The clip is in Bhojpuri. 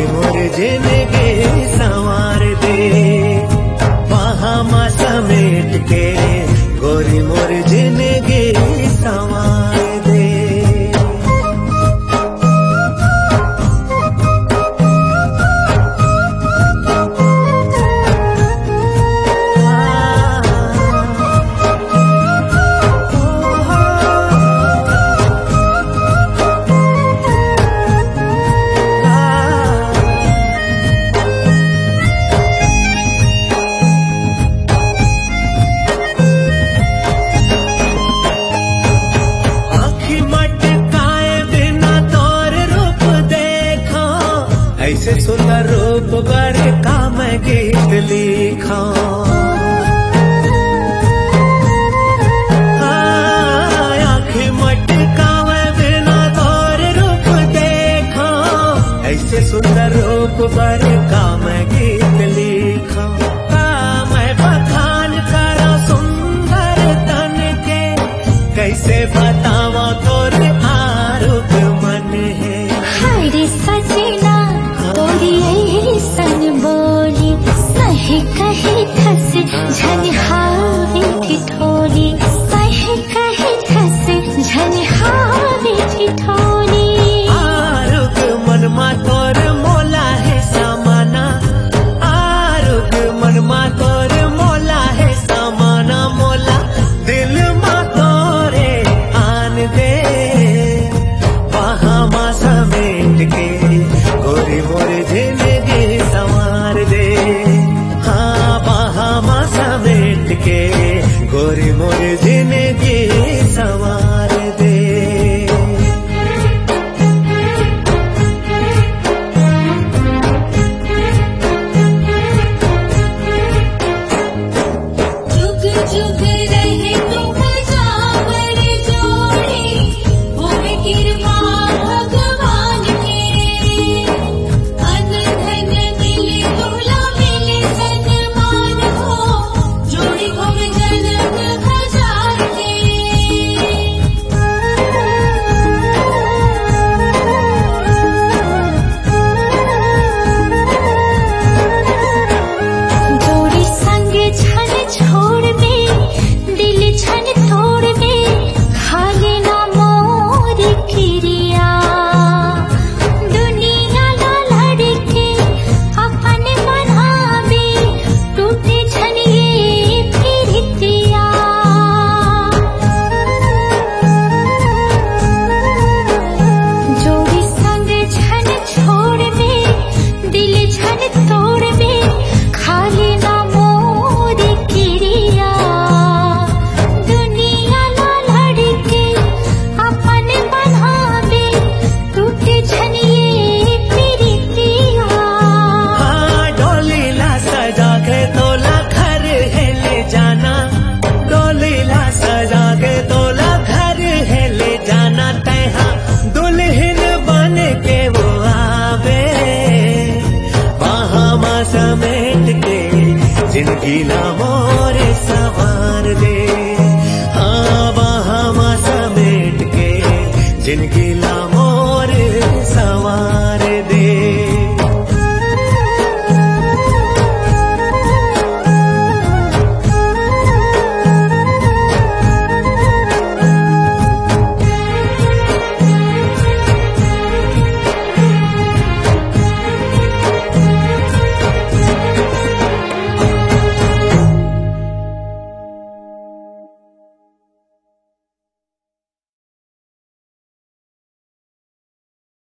मोर जिंदगी संवार दे। बाहामा समेट के गोरी मोर जिंदगी संवार दे। ऐसे सुंदर रूप बर का मैं गीत लिखा। आँखें मटकावे बिना तोर रूप देखा। ऐसे सुंदर रूप बर का मैं गीत लिखा। मैं बखान करा सुंदर तन के, कैसे बतावा तोर आरूप मन है। हरे सजना सन बोली सही कहे खस झनहारी ठिठोली। सही कहे खस झनहारी ठिठोली। आरुग मनमा तोर मोला है सामाना। आरुग मनमा तोर मोला है सामाना। मोला दिल मा तोरे आन दे। बाहामा समेट के गोरी मोर जिंदगी संवार दे। हाँ बाहामा समेट के गोरी मोर जिंदगी संवार दे। जुग जुग रहे तुम जावर जोड़ी, होवे कृपा भगवान के। अन धन मिले दुला मिले सन्मान हो, जोड़ी भव जनक हजार के। जोड़ी संग छन छोड़ दे, दिल छन तोड़ दे। खाली ना मोर किरिया, दुनिया ना लड़के अपन मनावे। टूटे छन ये प्रीतिया। जोड़ी संग छन छोड़ दे, दिल छन तोड़ दे। खाली ना मोर किरिया, दुनिया ना लड़के अपन बनावे। टूटे छन ये प्रीतिया। हाँ डोली ला सजा के तोला घर है ले जाना। डोली ला सजा के तोला घर है ले जाना। तैहा दुल्हन बन के वो आवे। बाहामा समेट के जिंदगी ला मोर संवार दे। हाँ बाहामा समेट के जिंदगी